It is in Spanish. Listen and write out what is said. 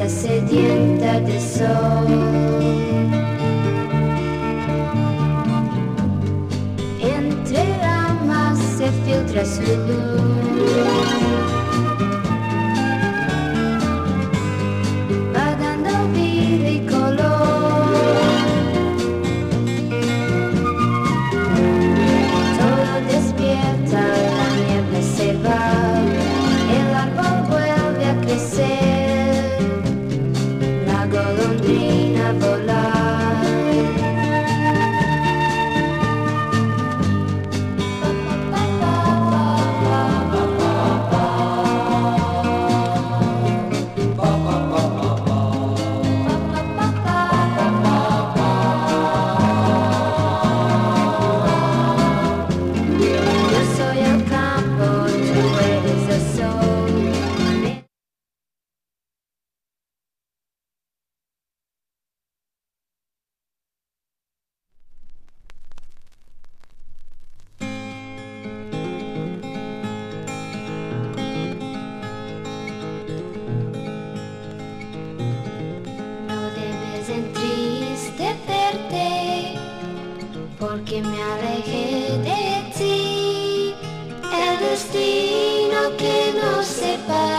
sedienta de sol. Entre ramas se filtra su luz, va dando vida y color. Todo despierta, la niebla se va, el árbol vuelve a crecer, la golondrina volar. Yo soy el campo, tú eres el sol. No debes entristecerte, porque me alejé de ti. El destino que nos separa